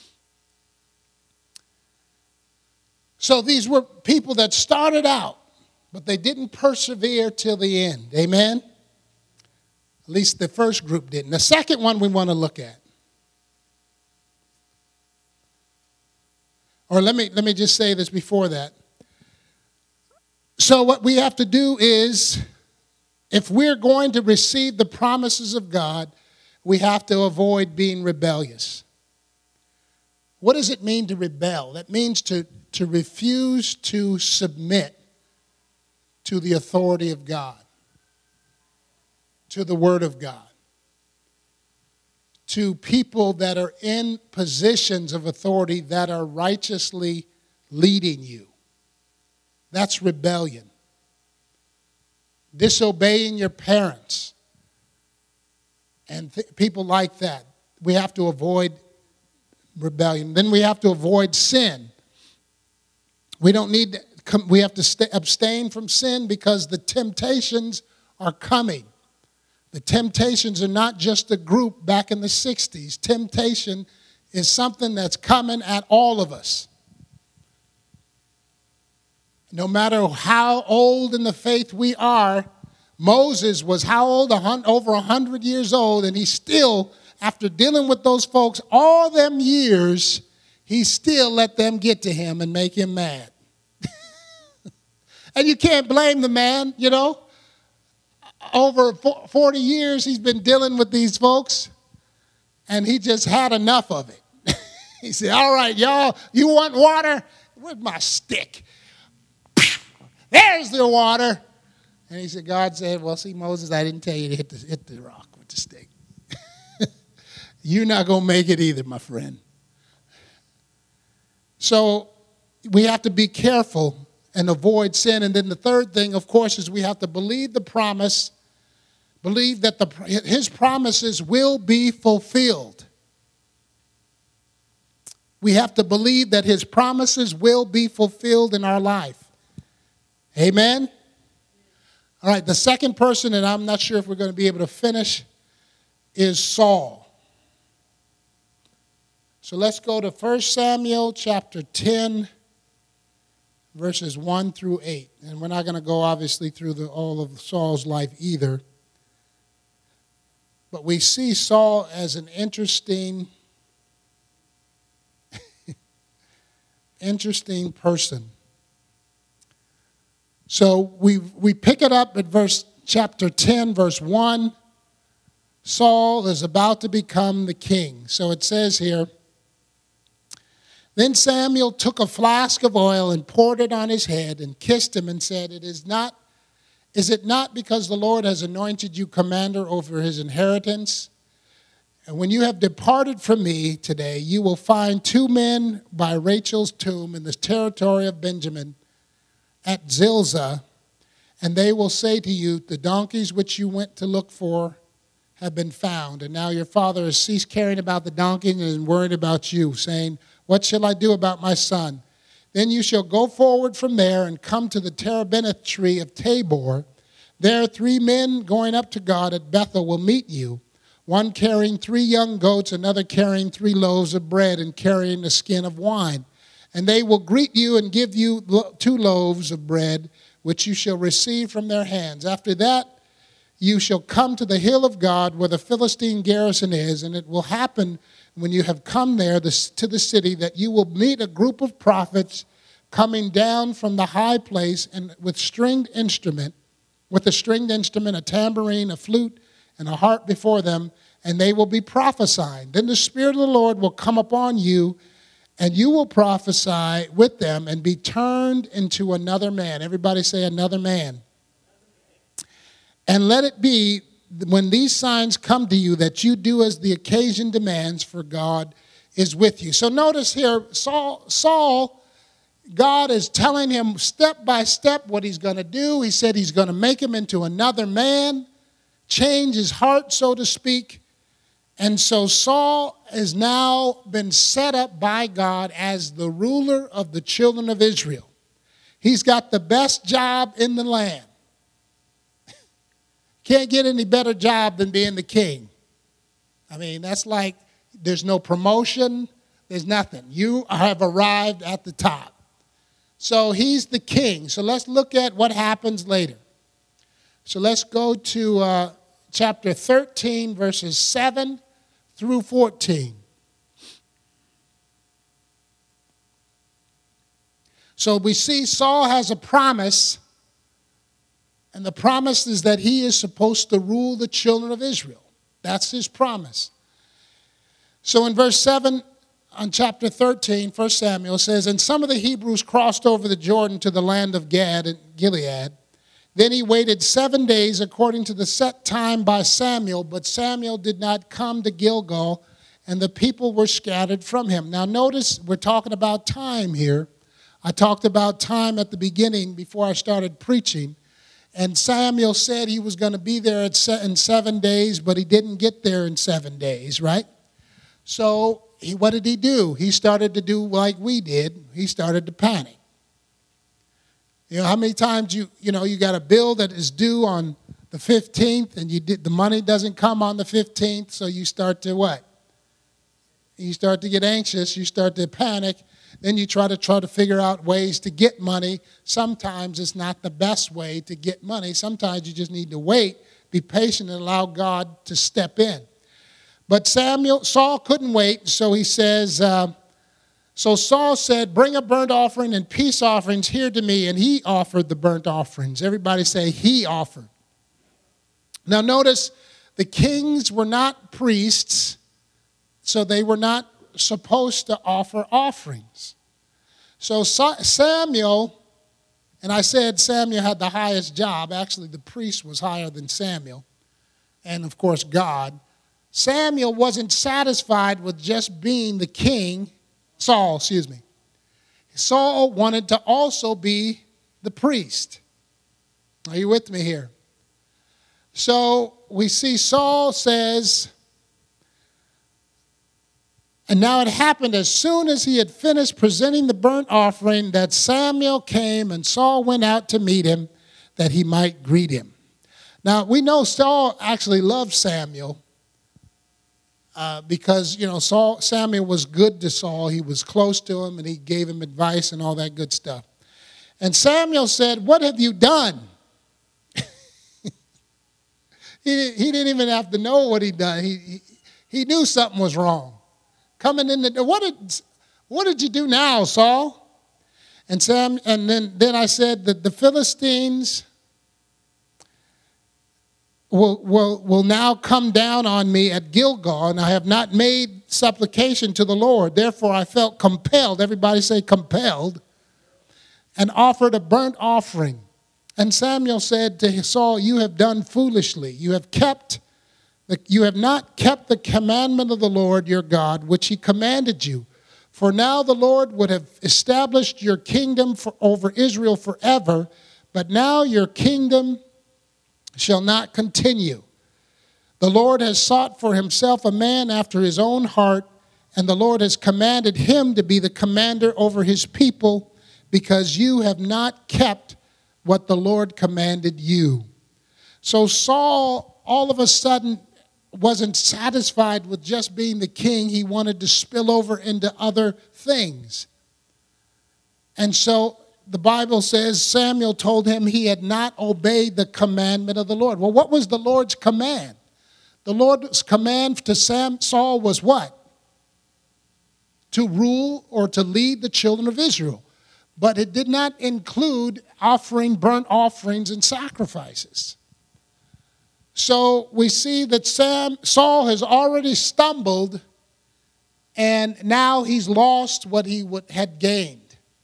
So these were people that started out, but they didn't persevere till the end. Amen? At least the first group didn't. The second one we want to look at. Or let me, let me just say this before that. So what we have to do is, if we're going to receive the promises of God, we have to avoid being rebellious. What does it mean to rebel? That means to, to refuse to submit to the authority of God, to the Word of God, to people that are in positions of authority that are righteously leading you. That's rebellion. Disobeying your parents and th- people like that. We have to avoid rebellion. Then we have to avoid sin. We don't need to, we have to stay, abstain from sin because the temptations are coming. The temptations are not just a group back in the sixties. Temptation is something that's coming at all of us. No matter how old in the faith we are, Moses was how old? Over one hundred years old, and he still, after dealing with those folks all them years, he still let them get to him and make him mad. And you can't blame the man, you know. Over forty years, he's been dealing with these folks, and he just had enough of it. He said, all right, y'all, you want water? Where's my stick? There's the water. And he said, God said, well, see, Moses, I didn't tell you to hit the, hit the rock with the stick. You're not going to make it either, my friend. So we have to be careful and avoid sin. And then the third thing, of course, is we have to believe the promise, believe that the, his promises will be fulfilled. We have to believe that his promises will be fulfilled in our life. Amen? All right, the second person, and I'm not sure if we're going to be able to finish, is Saul. So let's go to First Samuel chapter ten, verses one through eight. And we're not going to go, obviously, through the, all of Saul's life either. But we see Saul as an interesting, interesting person. So we we pick it up at verse chapter ten, verse one. Saul is about to become the king. So it says here, then Samuel took a flask of oil and poured it on his head and kissed him and said, It is not, is it not because the Lord has anointed you commander over his inheritance? And when you have departed from me today, you will find two men by Rachel's tomb in the territory of Benjamin at Zilzah, And they will say to you, the donkeys which you went to look for have been found. And now your father has ceased caring about the donkeys and is worried about you, saying, what shall I do about my son? Then you shall go forward from there and come to the terebinth tree of Tabor. There three men going up to God at Bethel will meet you, one carrying three young goats, another carrying three loaves of bread and carrying a skin of wine. And they will greet you and give you two loaves of bread, which you shall receive from their hands. After that, you shall come to the hill of God where the Philistine garrison is, and it will happen when you have come there to the city that you will meet a group of prophets coming down from the high place and with stringed instrument, with a stringed instrument, a tambourine, a flute, and a harp before them, and they will be prophesying. Then the Spirit of the Lord will come upon you, and you will prophesy with them and be turned into another man. Everybody say another man. And let it be when these signs come to you that you do as the occasion demands, for God is with you. So notice here, Saul, Saul, God is telling him step by step what he's going to do. He said he's going to make him into another man, change his heart, so to speak. And so Saul has now been set up by God as the ruler of the children of Israel. He's got the best job in the land. Can't get any better job than being the king. I mean, that's like there's no promotion, there's nothing. You have arrived at the top. So he's the king. So let's look at what happens later. So let's go to uh, chapter thirteen, verses seven through fourteen. So we see Saul has a promise, and the promise is that he is supposed to rule the children of Israel. That's his promise. So in verse seven on chapter thirteen, First Samuel says, and some of the Hebrews crossed over the Jordan to the land of Gad and Gilead. Then he waited seven days according to the set time by Samuel, but Samuel did not come to Gilgal, and the people were scattered from him. Now notice we're talking about time here. I talked about time at the beginning before I started preaching. And Samuel said he was going to be there in seven days, but he didn't get there in seven days, right? So he, what did he do? He started to do like we did. He started to panic. You know, how many times you, you know, you got a bill that is due on the fifteenth and you did, the money doesn't come on the fifteenth, so you start to what? You start to get anxious, you start to panic, then you try to try to figure out ways to get money. Sometimes it's not the best way to get money. Sometimes you just need to wait, be patient, and allow God to step in. But Samuel, Saul couldn't wait, so he says, uh, so Saul said, bring a burnt offering and peace offerings here to me, and he offered the burnt offerings. Everybody say, he offered. Now notice, the kings were not priests, so they were not supposed to offer offerings. So Samuel, and I said Samuel had the highest job. Actually, the priest was higher than Samuel, and of course God. Samuel wasn't satisfied with just being the king, Saul, excuse me. Saul wanted to also be the priest. Are you with me here? So we see Saul says, and now it happened as soon as he had finished presenting the burnt offering that Samuel came and Saul went out to meet him that he might greet him. Now we know Saul actually loved Samuel uh, because, you know, Saul, Samuel was good to Saul. He was close to him and he gave him advice and all that good stuff. And Samuel said, what have you done? he, he didn't even have to know what he'd done. He, he, he knew something was wrong. Coming in the, what did, what did you do now, Saul? And Sam, and then, then I said that the Philistines will, will, will now come down on me at Gilgal, and I have not made supplication to the Lord. Therefore I felt compelled, everybody say compelled, and offered a burnt offering. And Samuel said to Saul, you have done foolishly. You have kept You have not kept the commandment of the Lord your God, which he commanded you. For now the Lord would have established your kingdom for, over Israel forever, But now your kingdom shall not continue. The Lord has sought for himself a man after his own heart, and the Lord has commanded him to be the commander over his people, because you have not kept what the Lord commanded you. So Saul, all of a sudden, wasn't satisfied with just being the king. He wanted to spill over into other things. And so the Bible says Samuel told him he had not obeyed the commandment of the Lord. Well, what was the Lord's command? The Lord's command to Sam, Saul was what? To rule or to lead the children of Israel. But it did not include offering burnt offerings and sacrifices. So we see that Sam, Saul has already stumbled, and now he's lost what he would, had gained.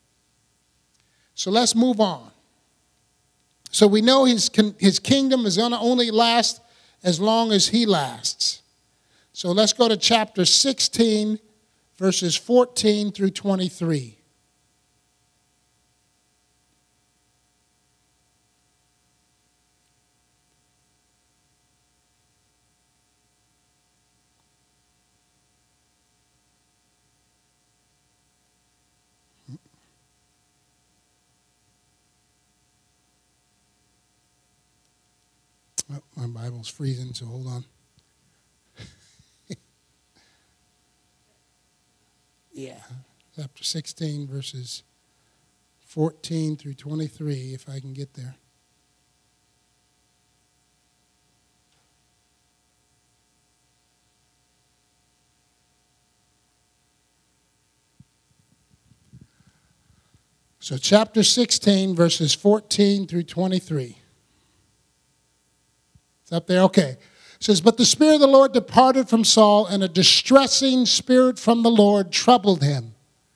So let's move on. So we know his, his kingdom is going to only last as long as he lasts. So let's go to chapter sixteen, verses fourteen through twenty-three. Oh, my Bible's freezing, so hold on. Yeah, chapter sixteen, verses fourteen through twenty-three, if I can get there. So chapter sixteen, verses fourteen through twenty-three. It's up there? Okay. It says, but the Spirit of the Lord departed from Saul, and a distressing spirit from the Lord troubled him.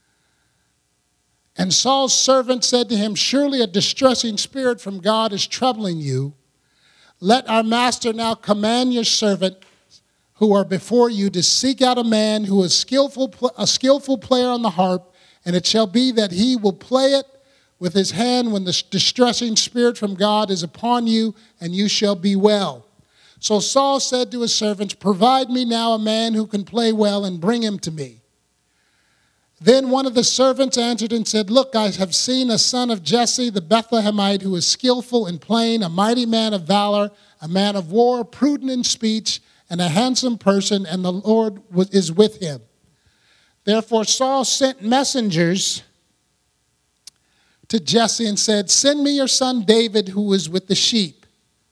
And Saul's servant said to him, surely a distressing spirit from God is troubling you. Let our master now command your servant who are before you to seek out a man who is skillful, a skillful player on the harp, and it shall be that he will play it with his hand when the distressing spirit from God is upon you, and you shall be well. So Saul said to his servants, provide me now a man who can play well, and bring him to me. Then one of the servants answered and said, look, I have seen a son of Jesse the Bethlehemite who is skillful in playing, a mighty man of valor, a man of war, prudent in speech, and a handsome person, and the Lord is with him. Therefore Saul sent messengers to Jesse and said, send me your son David who is with the sheep.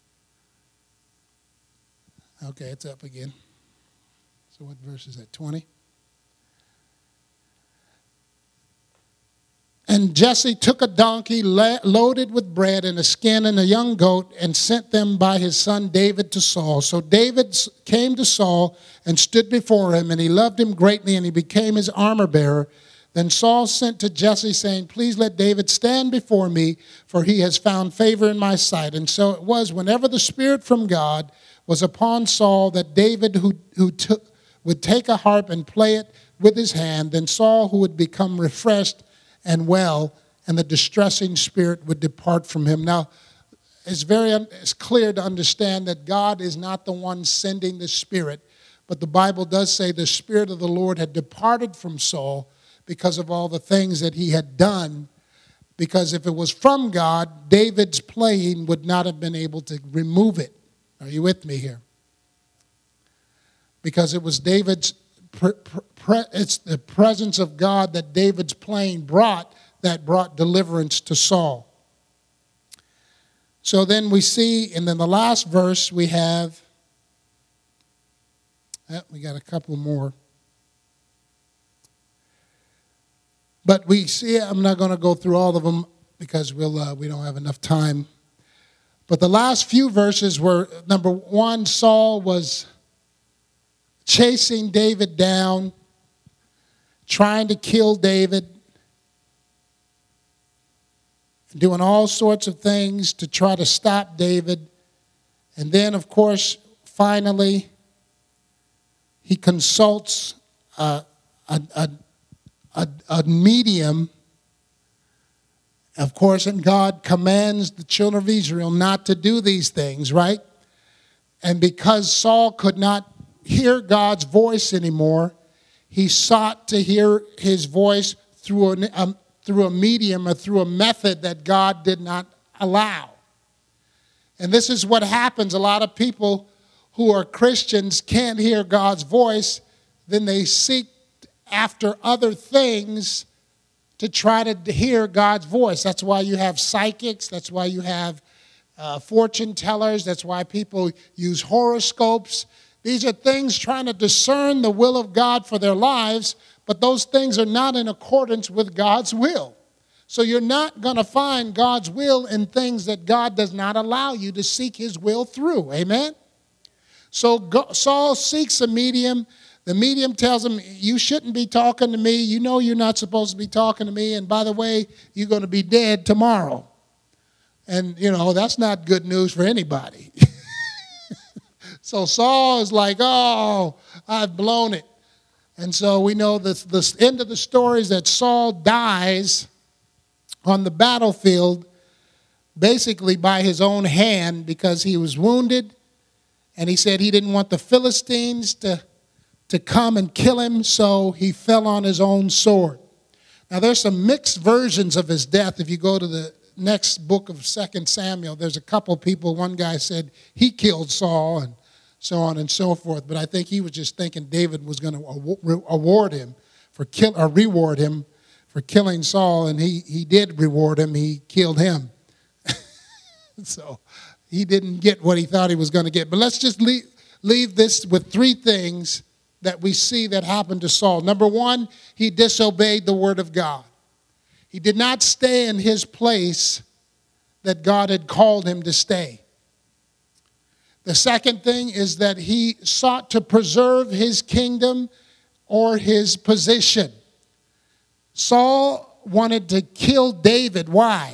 Okay, it's up again. So what verse is that, twenty? And Jesse took a donkey loaded with bread and a skin and a young goat and sent them by his son David to Saul. So David came to Saul and stood before him, and he loved him greatly, and he became his armor bearer. Then Saul sent to Jesse, saying, please let David stand before me, for he has found favor in my sight. And so it was, whenever the Spirit from God was upon Saul, that David who, who took, would take a harp and play it with his hand, then Saul, who would become refreshed and well, and the distressing spirit would depart from him. Now, it's very it's clear to understand that God is not the one sending the Spirit, but the Bible does say the Spirit of the Lord had departed from Saul because of all the things that he had done. Because if it was from God, David's playing would not have been able to remove it. Are you with me here? Because it was David's, pre- pre- it's the presence of God that David's playing brought that brought deliverance to Saul. So then we see, and then the last verse we have, oh, we got a couple more. But we see, I'm not going to go through all of them because we'll uh, we don't have enough time. But the last few verses were, number one, Saul was chasing David down, trying to kill David, doing all sorts of things to try to stop David. And then, of course, finally, he consults a, a, a, a, a medium, Of course, and God commands the children of Israel not to do these things, right? And because Saul could not hear God's voice anymore, he sought to hear his voice through a, um, through a medium or through a method that God did not allow. And this is what happens. A lot of people who are Christians can't hear God's voice, then they seek after other things to try to hear God's voice. That's why you have psychics. That's why you have uh, fortune tellers. That's why people use horoscopes. These are things trying to discern the will of God for their lives, but those things are not in accordance with God's will. So you're not going to find God's will in things that God does not allow you to seek his will through. Amen? So go, Saul seeks a medium. The medium tells him, you shouldn't be talking to me. You know you're not supposed to be talking to me. And by the way, you're going to be dead tomorrow. And, you know, that's not good news for anybody. So Saul is like, oh, I've blown it. And so we know that the end of the story is that Saul dies on the battlefield basically by his own hand because he was wounded. And he said he didn't want the Philistines to to come and kill him, so he fell on his own sword. Now, there's some mixed versions of his death. If you go to the next book of Second Samuel, there's a couple people. One guy said he killed Saul and so on and so forth, but I think he was just thinking David was going to award him for kill or reward him for killing Saul, and he, he did reward him. He killed him. So he didn't get what he thought he was going to get. But let's just leave, leave this with three things that we see that happened to Saul. Number one, he disobeyed the word of God. He did not stay in his place that God had called him to stay. The second thing is that he sought to preserve his kingdom or his position. Saul wanted to kill David. Why?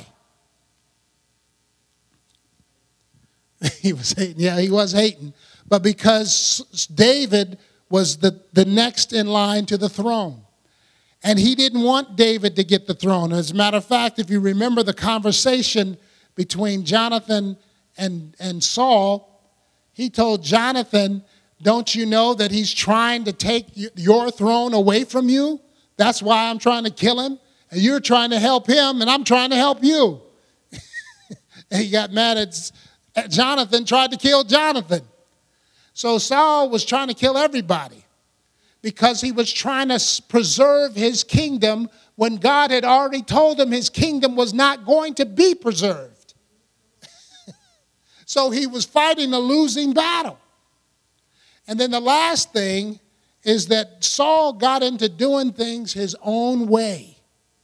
He was hating. Yeah, he was hating. But because David was the, the next in line to the throne. And he didn't want David to get the throne. As a matter of fact, if you remember the conversation between Jonathan and, and Saul, he told Jonathan, don't you know that he's trying to take your throne away from you? That's why I'm trying to kill him. And you're trying to help him, and I'm trying to help you. And he got mad at Jonathan, tried to kill Jonathan. So Saul was trying to kill everybody because he was trying to preserve his kingdom when God had already told him his kingdom was not going to be preserved. So he was fighting a losing battle. And then the last thing is that Saul got into doing things his own way.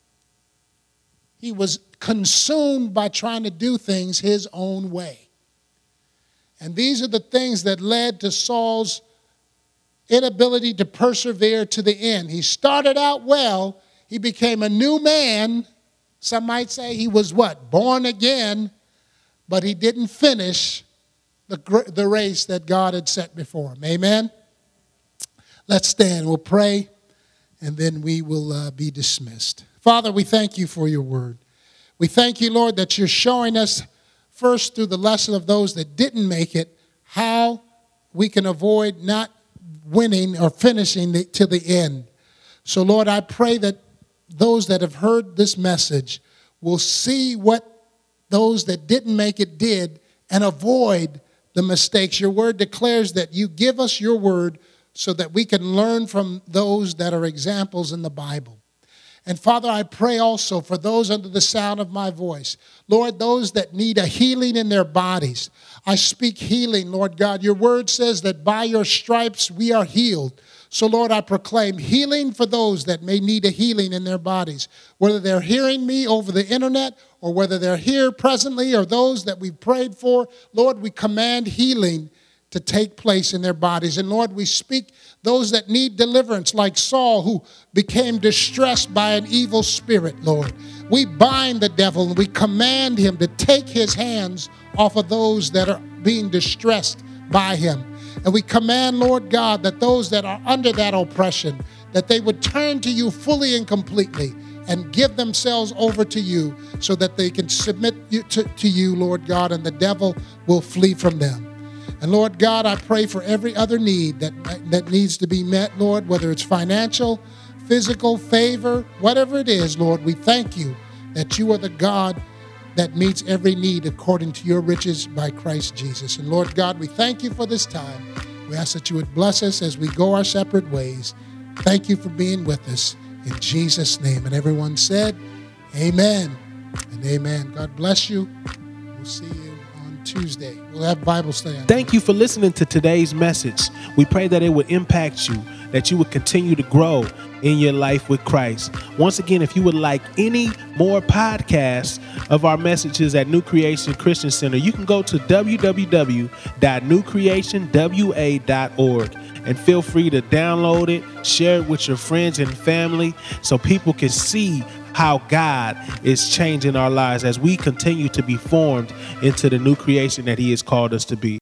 He was consumed by trying to do things his own way. And these are the things that led to Saul's inability to persevere to the end. He started out well. He became a new man. Some might say he was what? Born again. But he didn't finish the, the race that God had set before him. Amen? Let's stand. We'll pray, and then we will uh, be dismissed. Father, we thank you for your word. We thank you, Lord, that you're showing us first through the lesson of those that didn't make it, how we can avoid not winning or finishing the, to the end. So, Lord, I pray that those that have heard this message will see what those that didn't make it did and avoid the mistakes. Your word declares that you give us your word so that we can learn from those that are examples in the Bible. And Father, I pray also for those under the sound of my voice. Lord, those that need a healing in their bodies. I speak healing, Lord God. Your word says that by your stripes we are healed. So, Lord, I proclaim healing for those that may need a healing in their bodies. Whether they're hearing me over the internet or whether they're here presently or those that we've prayed for, Lord, we command healing to take place in their bodies. And Lord, we speak those that need deliverance, like Saul, who became distressed by an evil spirit, Lord. We bind the devil and we command him to take his hands off of those that are being distressed by him. And we command, Lord God, that those that are under that oppression, that they would turn to you fully and completely and give themselves over to you so that they can submit you to, to you, Lord God, and the devil will flee from them. And Lord God, I pray for every other need that, that needs to be met, Lord, whether it's financial, physical, favor, whatever it is, Lord, we thank you that you are the God that meets every need according to your riches by Christ Jesus. And Lord God, we thank you for this time. We ask that you would bless us as we go our separate ways. Thank you for being with us in Jesus' name. And everyone said, amen and amen. God bless you. We'll see you on Tuesday. We'll have Bible study. Thank you for listening to today's message. We pray that it would impact you, that you would continue to grow in your life with Christ. Once again, if you would like any more podcasts of our messages at New Creation Christian Center, you can go to w w w dot new creation w a dot org and feel free to download it, share it with your friends and family so people can see how God is changing our lives as we continue to be formed into the new creation that He has called us to be.